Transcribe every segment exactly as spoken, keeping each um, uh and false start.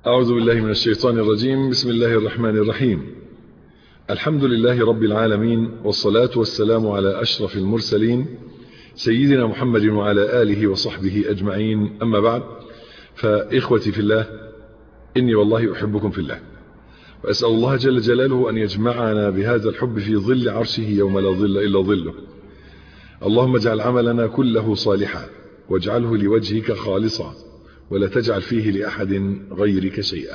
أعوذ بالله من الشيطان الرجيم. بسم الله الرحمن الرحيم. الحمد لله رب العالمين، والصلاة والسلام على أشرف المرسلين سيدنا محمد وعلى آله وصحبه أجمعين. أما بعد، فإخوتي في الله، إني والله أحبكم في الله، وأسأل الله جل جلاله أن يجمعنا بهذا الحب في ظل عرشه يوم لا ظل إلا ظله. اللهم اجعل عملنا كله صالحا، واجعله لوجهك خالصا، ولا تجعل فيه لأحد غيرك شيئا.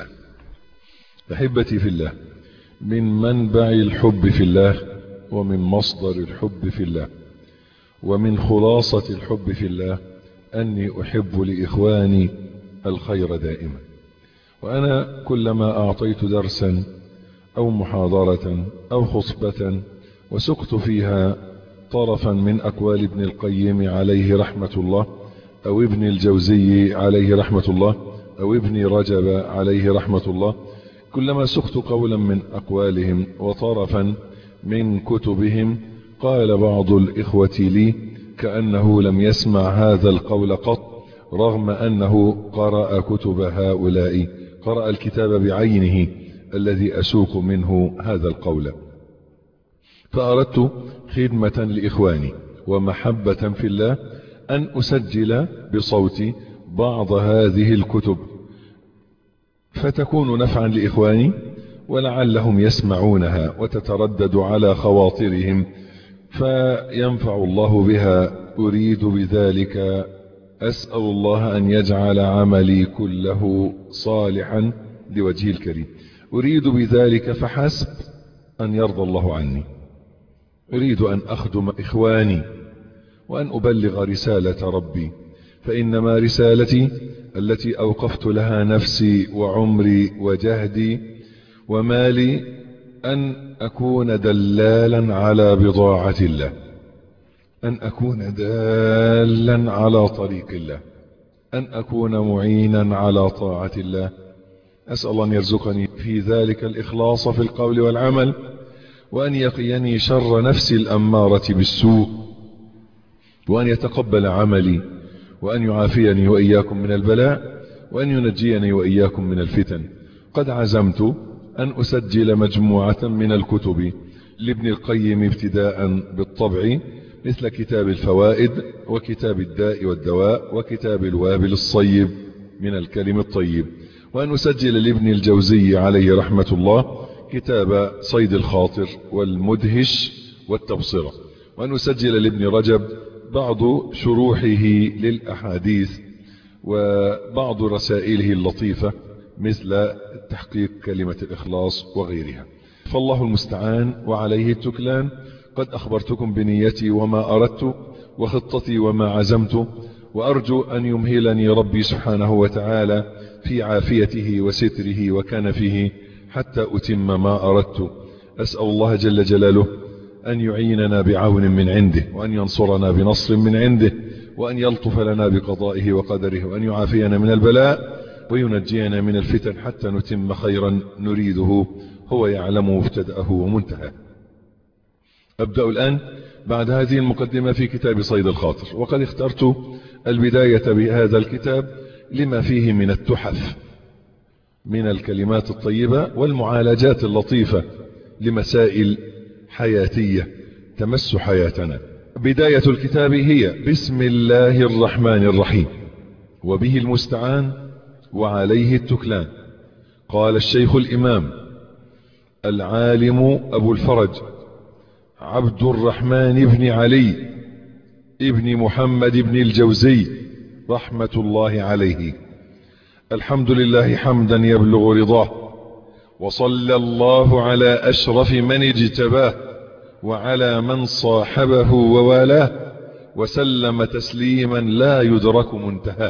أحبتي في الله، من منبع الحب في الله، ومن مصدر الحب في الله، ومن خلاصة الحب في الله، أني أحب لإخواني الخير دائما. وأنا كلما أعطيت درسا أو محاضرة أو خطبة وسقت فيها طرفا من أقوال ابن القيم عليه رحمة الله، أو ابن الجوزي عليه رحمة الله، أو ابن رجب عليه رحمة الله، كلما سقت قولا من أقوالهم وطرفا من كتبهم، قال بعض الإخوة لي كأنه لم يسمع هذا القول قط، رغم أنه قرأ كتب هؤلاء، قرأ الكتاب بعينه الذي أسوق منه هذا القول. فأردت خدمة لإخواني ومحبة في الله أن أسجل بصوتي بعض هذه الكتب، فتكون نفعا لإخواني، ولعلهم يسمعونها وتتردد على خواطرهم فينفع الله بها. أريد بذلك، أسأل الله أن يجعل عملي كله صالحا لوجهه الكريم. أريد بذلك فحسب أن يرضى الله عني. أريد أن أخدم إخواني وأن أبلغ رسالة ربي، فإنما رسالتي التي أوقفت لها نفسي وعمري وجهدي ومالي أن أكون دلالا على بضاعة الله، أن أكون دالا على طريق الله، أن أكون معينا على طاعة الله. أسأل الله أن يرزقني في ذلك الإخلاص في القول والعمل، وأن يقيني شر نفسي الأمارة بالسوء، وأن يتقبل عملي، وأن يعافيني وإياكم من البلاء، وأن ينجيني وإياكم من الفتن. قد عزمت أن أسجل مجموعة من الكتب لابن القيم ابتداء بالطبع، مثل كتاب الفوائد، وكتاب الداء والدواء، وكتاب الوابل الصيب من الكلم الطيب، وأن أسجل لابن الجوزي عليه رحمة الله كتاب صيد الخاطر والمدهش والتبصرة، وأن أسجل لابن رجب بعض شروحه للأحاديث وبعض رسائله اللطيفة مثل تحقيق كلمة الإخلاص وغيرها. فالله المستعان وعليه التكلان. قد أخبرتكم بنيتي وما أردت وخطتي وما عزمت، وأرجو أن يمهلني ربي سبحانه وتعالى في عافيته وستره وكنفه حتى أتم ما أردت. أسأل الله جل جلاله أن يعيننا بعون من عنده، وأن ينصرنا بنصر من عنده، وأن يلطف لنا بقضائه وقدره، وأن يعافينا من البلاء وينجينا من الفتن حتى نتم خيرا نريده، هو يعلم مبتدأه ومنتهى. أبدأ الآن بعد هذه المقدمة في كتاب صيد الخاطر، وقد اخترت البداية بهذا الكتاب لما فيه من التحف من الكلمات الطيبة والمعالجات اللطيفة لمسائل حياتية تمس حياتنا. بداية الكتاب هي بسم الله الرحمن الرحيم، وبه المستعان وعليه التكلان. قال الشيخ الإمام العالم أبو الفرج عبد الرحمن بن علي ابن محمد بن الجوزي رحمة الله عليه: الحمد لله حمدا يبلغ رضاه، وصلى الله على أشرف من اجتباه، وعلى من صاحبه ووالاه، وسلم تسليما لا يدرك منتهاه.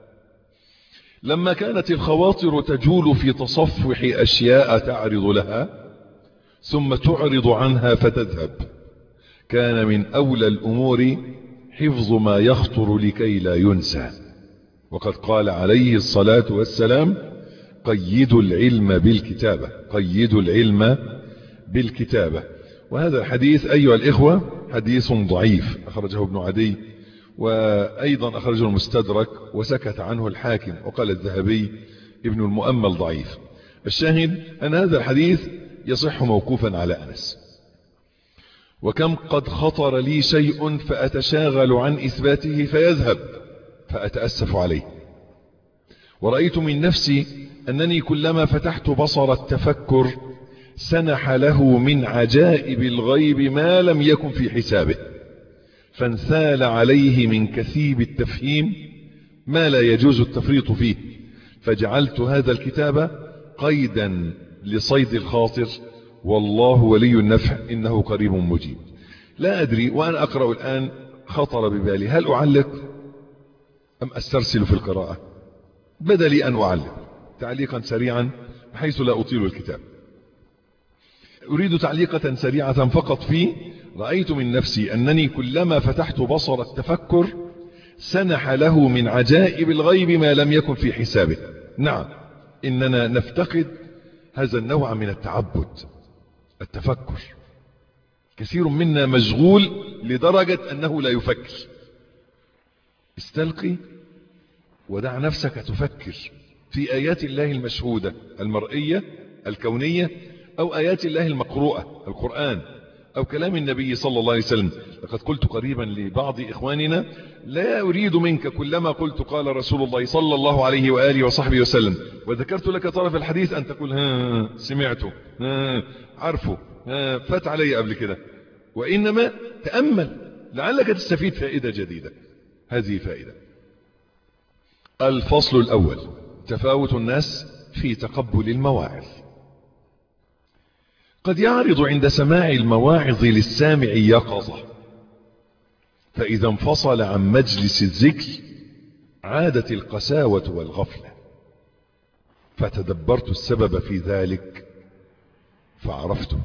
لما كانت الخواطر تجول في تصفح أشياء تعرض لها ثم تعرض عنها فتذهب، كان من أولى الأمور حفظ ما يخطر لكي لا ينسى. وقد قال عليه الصلاة والسلام: قيدوا العلم بالكتابة، قيدوا العلم بالكتابة. وهذا الحديث أيها الإخوة حديث ضعيف، أخرجه ابن عدي وأيضا أخرجه المستدرك وسكت عنه الحاكم، وقال الذهبي ابن المؤمل ضعيف. الشاهد أن هذا الحديث يصح موقوفا على أنس. وكم قد خطر لي شيء فأتشاغل عن إثباته فيذهب فأتأسف عليه، ورأيت من نفسي أنني كلما فتحت بصر التفكر سنح له من عجائب الغيب ما لم يكن في حسابه، فانثال عليه من كثيب التفهيم ما لا يجوز التفريط فيه، فجعلت هذا الكتاب قيدا لصيد الخاطر، والله ولي النفع إنه قريب مجيب. لا أدري وأنا أقرأ الآن خطر ببالي هل أعلق أم أسترسل في القراءة؟ بدا لي أن أعلق تعليقا سريعا بحيث لا أطيل الكتاب. أريد تعليقة سريعة فقط في رأيت من نفسي أنني كلما فتحت بصر التفكر سنح له من عجائب الغيب ما لم يكن في حسابه. نعم، إننا نفتقد هذا النوع من التعبد، التفكر. كثير منا مشغول لدرجة أنه لا يفكر. استلقي ودع نفسك تفكر في آيات الله المشهودة المرئية الكونية، أو آيات الله المقروءة القرآن، أو كلام النبي صلى الله عليه وسلم. لقد قلت قريبا لبعض إخواننا لا أريد منك كلما قلت قال رسول الله صلى الله عليه وآله وصحبه وسلم وذكرت لك طرف الحديث أن تقول ها سمعته ها عرفه ها فات علي قبل كده، وإنما تأمل لعلك تستفيد فائدة جديدة. هذه فائدة. الفصل الأول: تفاوت الناس في تقبل المواعظ. قد يعرض عند سماع المواعظ للسامع يقظة، فإذا انفصل عن مجلس الذكر عادت القساوة والغفلة، فتدبرت السبب في ذلك فعرفته.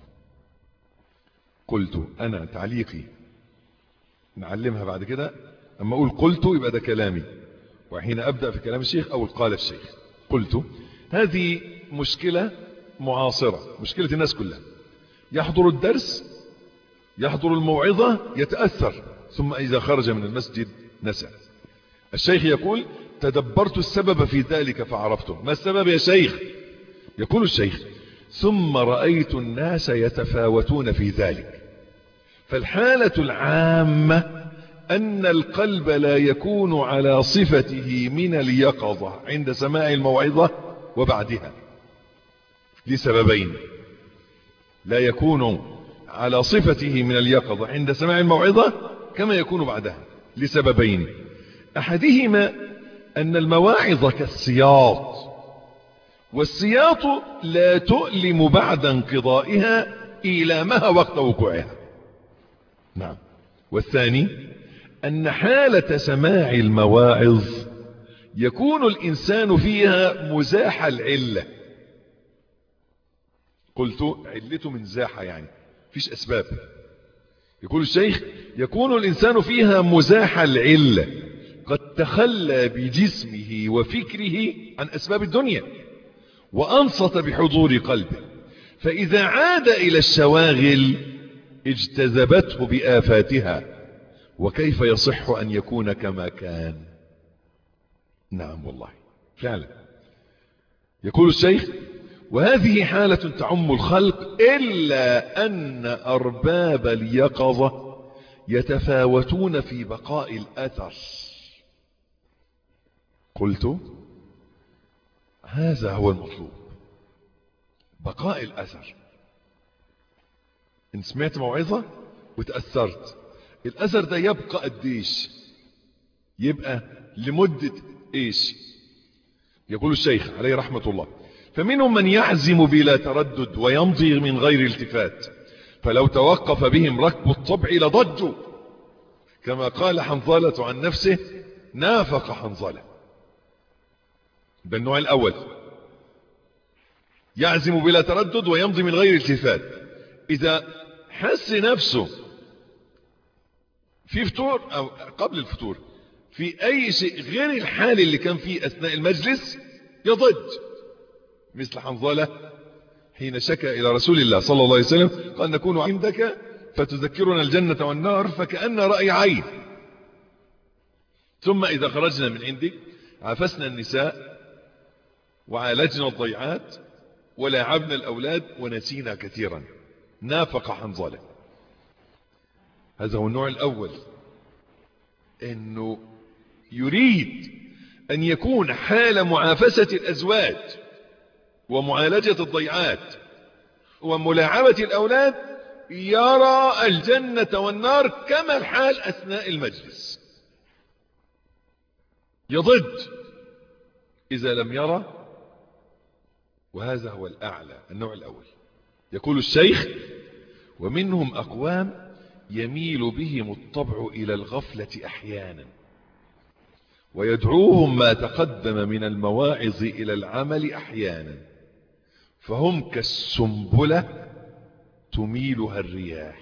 قلت أنا تعليقي نعلمها بعد كده، أما أقول قلت يبقى ده كلامي، وحين أبدأ في كلام الشيخ أو قال الشيخ. قلت هذه مشكلة معاصرة، مشكلة الناس كلها. يحضر الدرس يحضر الموعظة يتأثر، ثم إذا خرج من المسجد نسى. الشيخ يقول تدبرت السبب في ذلك فعرفته. ما السبب يا شيخ؟ يقول الشيخ ثم رأيت الناس يتفاوتون في ذلك، فالحالة العامة أن القلب لا يكون على صفته من اليقظة عند سماع الموعظة وبعدها، لسببين: لا يكون على صفته من اليقظة عند سماع الموعظة كما يكون بعدها، لسببين: أحدهما أن المواعظ كالسياط، والسياط لا تؤلم بعد انقضائها إيلامها وقت وقوعها. نعم. والثاني أن حالة سماع المواعظ يكون الإنسان فيها مزاح العلة. قلت علته من زاحة يعني فيش أسباب. يقول الشيخ يكون الإنسان فيها مزاح العلة، قد تخلى بجسمه وفكره عن أسباب الدنيا وأنصت بحضور قلبه، فإذا عاد إلى الشواغل اجتذبته بآفاتها، وكيف يصح أن يكون كما كان؟ نعم والله فعلا. يقول الشيخ وهذه حالة تعم الخلق، إلا أن أرباب اليقظة يتفاوتون في بقاء الأثر. قلت هذا هو المطلوب، بقاء الأثر. إن سمعت موعظة وتأثرت، الأثر ده يبقى قديش؟ يبقى لمدة إيش؟ يقول الشيخ عليه رحمة الله فمنهم من يعزم بلا تردد ويمضي من غير التفات، فلو توقف بهم ركب الطبع لضجوا، كما قال حنظلة عن نفسه نافق حنظلة. ده النوع الأول، يعزم بلا تردد ويمضي من غير التفات. إذا حس نفسه في فطور أو قبل الفطور في أي شيء غير الحال اللي كان فيه أثناء المجلس يضج، مثل حنظلة حين شكى إلى رسول الله صلى الله عليه وسلم قال نكون عندك فتذكرنا الجنة والنار فكأن رأي عين، ثم إذا خرجنا من عندك عفسنا النساء وعالجنا الضيعات ولاعبنا الأولاد ونسينا كثيرا. نافق حنظلة. هذا هو النوع الأول، انه يريد ان يكون حال معافسة الازواج ومعالجة الضيعات وملاعبة الاولاد يرى الجنة والنار كما الحال اثناء المجلس. يضج اذا لم يرى. وهذا هو الاعلى، النوع الاول. يقول الشيخ: ومنهم اقوام يميل بهم الطبع الى الغفلة احيانا، ويدعوهم ما تقدم من المواعظ الى العمل احيانا، فهم كالسنبلة تميلها الرياح.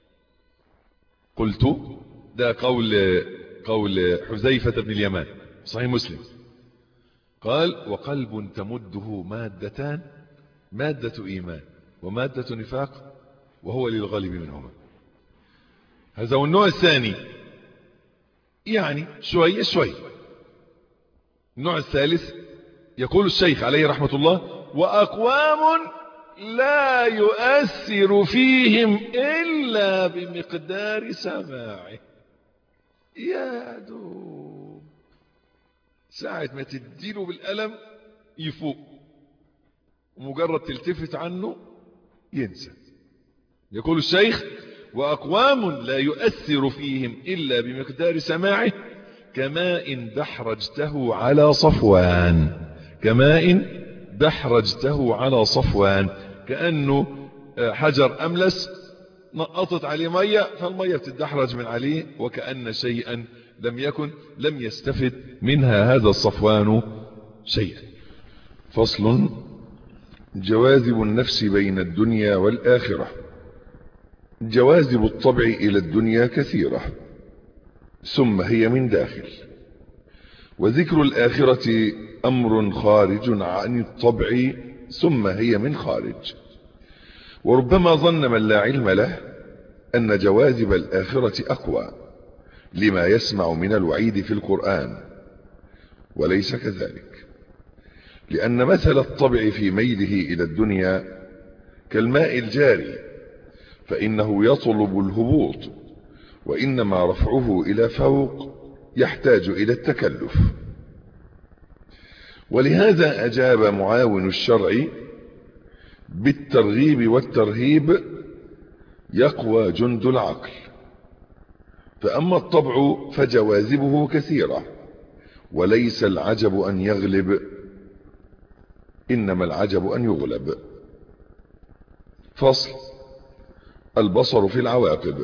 قلت ده قول قول حذيفة بن اليمان صحيح مسلم، قال: وقلب تمده مادتان، مادة ايمان ومادة نفاق، وهو للغالب منهما. هذا هو النوع الثاني، يعني شوية شوية. النوع الثالث يقول الشيخ عليه رحمة الله: وأقوام لا يؤثر فيهم إلا بمقدار سماعه. يا دوب ساعة ما تديله بالألم يفوق، ومجرد تلتفت عنه ينسى. يقول الشيخ: وأقوام لا يؤثر فيهم إلا بمقدار سماعه كماء دحرجته على صفوان. كماء دحرجته على صفوان، كأنه حجر أملس نقطت عليه مية، فالمية بتدحرج من عليه وكأن شيئا لم يكن، لم يستفد منها هذا الصفوان شيئا. فصل: جواذب النفس بين الدنيا والآخرة. جواذب الطبع إلى الدنيا كثيرة، ثم هي من داخل. وذكر الآخرة أمر خارج عن الطبع، ثم هي من خارج. وربما ظن من لا علم له أن جواذب الآخرة أقوى لما يسمع من الوعيد في القرآن، وليس كذلك، لأن مثل الطبع في ميله إلى الدنيا كالماء الجاري، فإنه يطلب الهبوط، وإنما رفعه إلى فوق يحتاج إلى التكلف. ولهذا أجاب معاون الشرع بالترغيب والترهيب: يقوى جند العقل. فأما الطبع فجواذبه كثيرة، وليس العجب أن يغلب، إنما العجب أن يغلب. فصل: البصر في العواقب.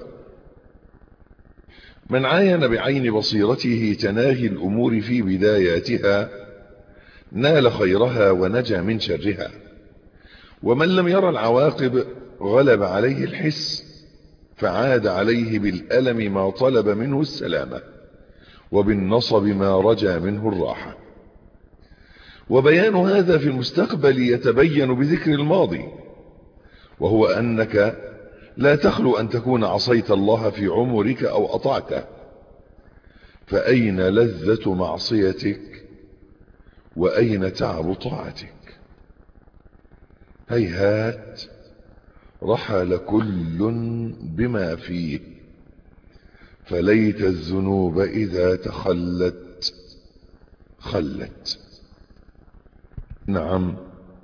من عاين بعين بصيرته تناهي الأمور في بداياتها نال خيرها ونجا من شرها، ومن لم ير العواقب غلب عليه الحس، فعاد عليه بالألم ما طلب منه السلامة، وبالنصب ما رجا منه الراحة. وبيان هذا في المستقبل يتبين بذكر الماضي، وهو أنك لا تخلو أن تكون عصيت الله في عمرك أو أطعته، فأين لذة معصيتك وأين تعب طاعتك؟ هيهات رحل كل بما فيه، فليت الذنوب إذا تخلت خلت. نعم،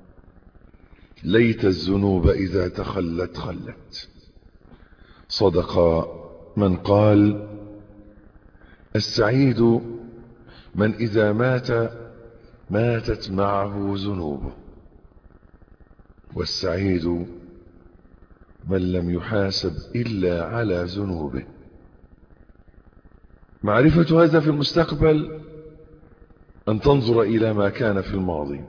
ليت الذنوب إذا تخلت خلت. صدق من قال: السعيد من إذا مات ماتت معه ذنوبه، والسعيد من لم يحاسب إلا على ذنوبه. معرفة هذا في المستقبل أن تنظر إلى ما كان في الماضي.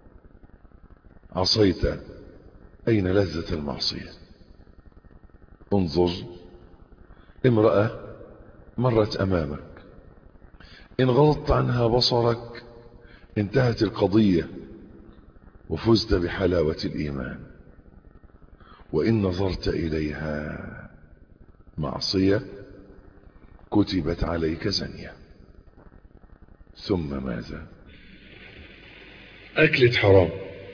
عصيت، أين لذة المعصية؟ انظر، امرأة مرت أمامك، إن غضضت عنها بصرك انتهت القضية وفزت بحلاوة الإيمان، وإن نظرت إليها معصية كتبت عليك زنية. ثم ماذا؟ أكلة حرام،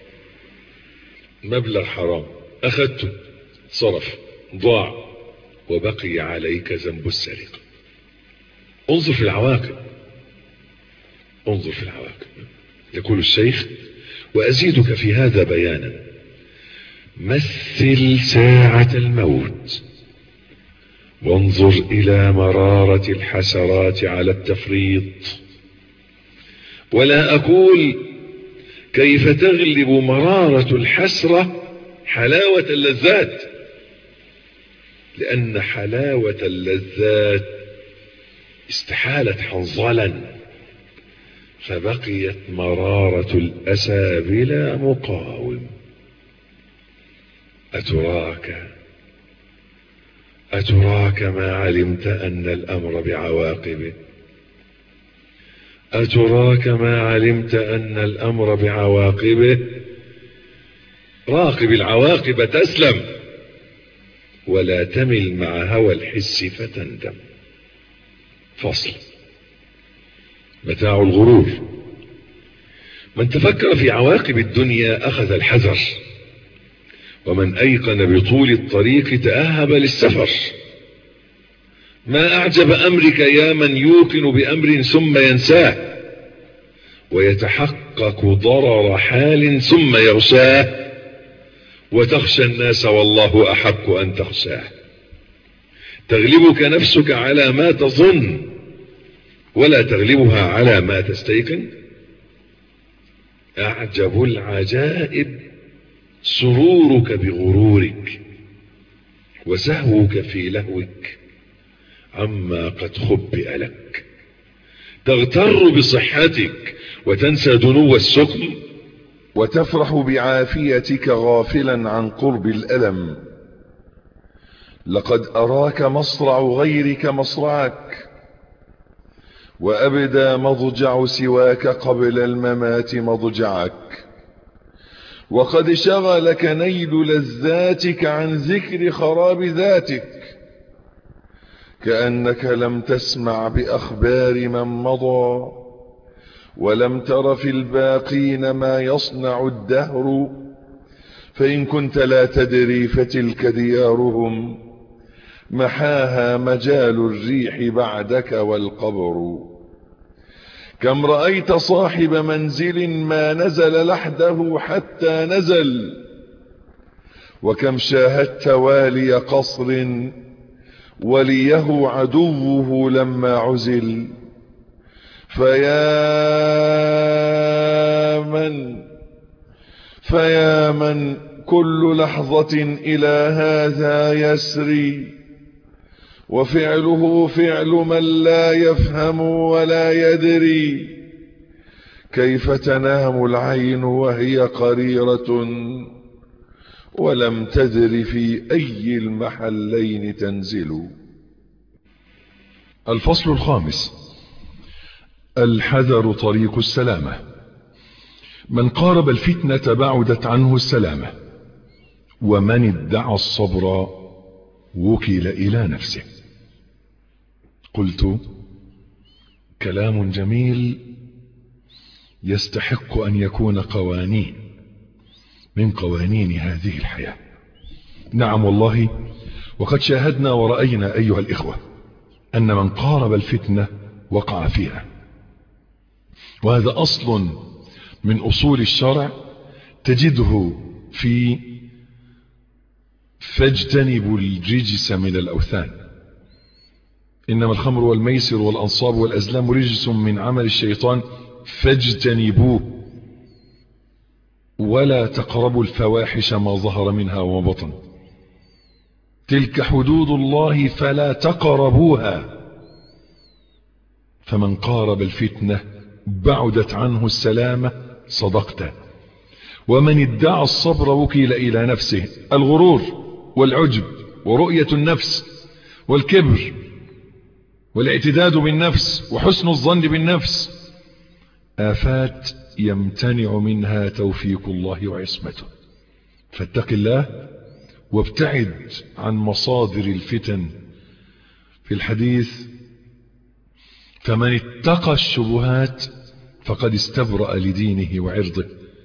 مبلغ حرام، أخذته صرف ضاع وبقي عليك ذنب السرقة. انظر في العواقب، انظر في العواقب. يقول الشيخ: وأزيدك في هذا بيانا، مثل ساعة الموت وانظر إلى مرارة الحسرات على التفريط. ولا أقول كيف تغلب مرارة الحسرة حلاوة اللذات، لأن حلاوة اللذات استحالت حنظلا، فبقيت مرارة الأسى بلا مقاوم. أتراك أتراك ما علمت أن الأمر بعواقبه، أتراك ما علمت أن الأمر بعواقبه. راقب العواقب تسلم، ولا تمل مع هوى الحس فتندم. فصل. متاع الغرور. من تفكر في عواقب الدنيا أخذ الحذر، ومن أيقن بطول الطريق تأهب للسفر. ما أعجب أمرك يا من يوقن بأمر ثم ينساه، ويتحقق ضرر حال ثم يغشاه، وتخشى الناس والله أحق أن تخشاه. تغلبك نفسك على ما تظن ولا تغلبها على ما تستيقن. أعجب العجائب سرورك بغرورك، وسهوك في لهوك عما قد خبئ لك. تغتر بصحتك وتنسى دنو السقم، وتفرح بعافيتك غافلا عن قرب الألم. لقد أراك مصرع غيرك مصرعك، وأبدى مضجع سواك قبل الممات مضجعك. وقد شغلك نيل لذاتك عن ذكر خراب ذاتك، كأنك لم تسمع بأخبار من مضى، ولم تر في الباقين ما يصنع الدهر. فإن كنت لا تدري فتلك ديارهم، محاها مجال الريح بعدك والقبر. كم رأيت صاحب منزل ما نزل لحده حتى نزل، وكم شاهدت والي قصر وليه عدوه لما عزل. فيا من فيا من كل لحظة إلى هذا يسري، وفعله فعل من لا يفهم ولا يدري. كيف تنام العين وهي قريرة، ولم تدر في أي المحلين تنزل. الفصل الخامس. الحذر طريق السلامة. من قارب الفتنة بعدت عنه السلامة، ومن ادعى الصبر وكل إلى نفسه. قلت: كلام جميل يستحق أن يكون قوانين من قوانين هذه الحياة. نعم والله، وقد شاهدنا ورأينا أيها الإخوة أن من قارب الفتنة وقع فيها، وهذا أصل من أصول الشرع تجده في فاجتنبوا الرجس من الأوثان، إنما الخمر والميسر والأنصاب والأزلام رجس من عمل الشيطان فاجتنبوه، ولا تقربوا الفواحش ما ظهر منها وما بطن، تلك حدود الله فلا تقربوها. فمن قارب الفتنة بعدت عنه السلامة، صدقت. ومن ادعى الصبر وكيل إلى نفسه. الغرور والعجب ورؤية النفس والكبر والاعتداد بالنفس وحسن الظن بالنفس آفات يمتنع منها توفيق الله وعصمته. فاتق الله وابتعد عن مصادر الفتن. في الحديث: فمن اتقى الشبهات فقد استبرأ لدينه وعرضه.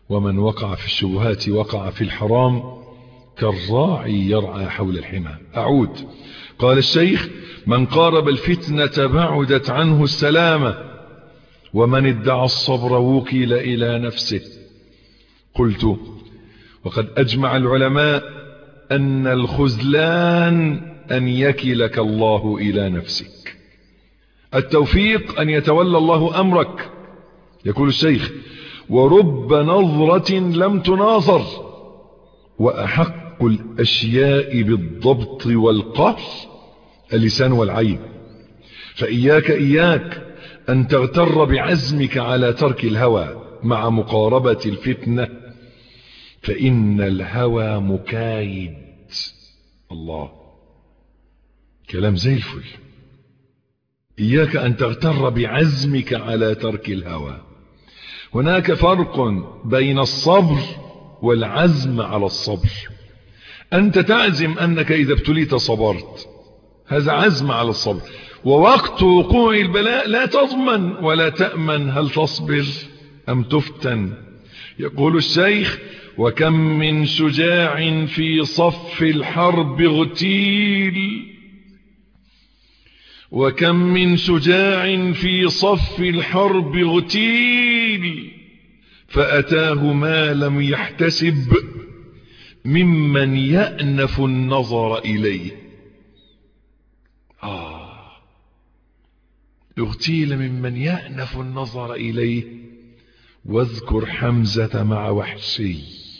ومن وقع في الشبهات وقع في الحرام كالراعي يرعى حول الحمى. أعود. قال الشيخ: من قارب الفتنة بعدت عنه السلامة، ومن ادعى الصبر وكل إلى نفسه. قلت: وقد أجمع العلماء أن الخذلان أن يكلك الله إلى نفسك، التوفيق أن يتولى الله أمرك. يقول الشيخ: ورب نظرة لم تناظر، وأحق الأشياء بالضبط والقهر اللسان والعين. فإياك إياك أن تغتر بعزمك على ترك الهوى مع مقاربة الفتنة، فإن الهوى مكايد. الله، كلام زي الفل. إياك أن تغتر بعزمك على ترك الهوى. هناك فرق بين الصبر والعزم على الصبر. أنت تعزم أنك إذا ابتليت صبرت، هذا عزم على الصبر. ووقت وقوع البلاء لا تضمن ولا تأمن هل تصبر أم تفتن. يقول الشيخ: وكم من شجاع في صف الحرب اغتيل، وكم من شجاع في صف الحرب اغتيل، فأتاه ما لم يحتسب ممن يأنف النظر إليه. آه، اغتيل ممن يأنف النظر إليه. واذكر حمزة مع وحشي.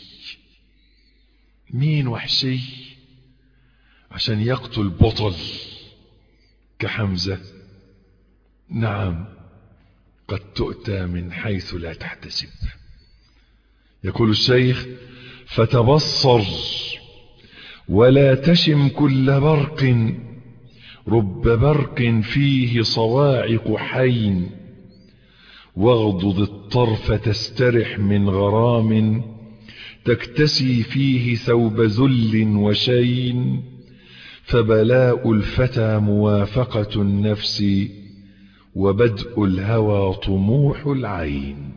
مين وحشي؟ عشان يقتل بطل كحمزة. نعم، قد تؤتى من حيث لا تحتسب. يقول الشيخ: فتبصر ولا تشم كل برق، رب برق فيه صواعق حين، واغضض الطرف تسترح من غرام، تكتسي فيه ثوب ذل وشين، فبلاء الفتى موافقة النفس، وبدء الهوى طموح العين.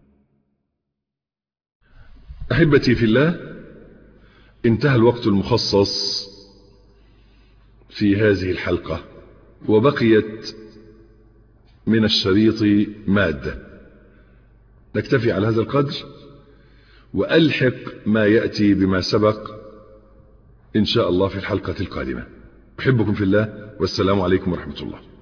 أحبتي في الله، انتهى الوقت المخصص في هذه الحلقة، وبقيت من الشريط مادة. نكتفي على هذا القدر، وألحق ما يأتي بما سبق إن شاء الله في الحلقة القادمة. أحبكم في الله، والسلام عليكم ورحمة الله.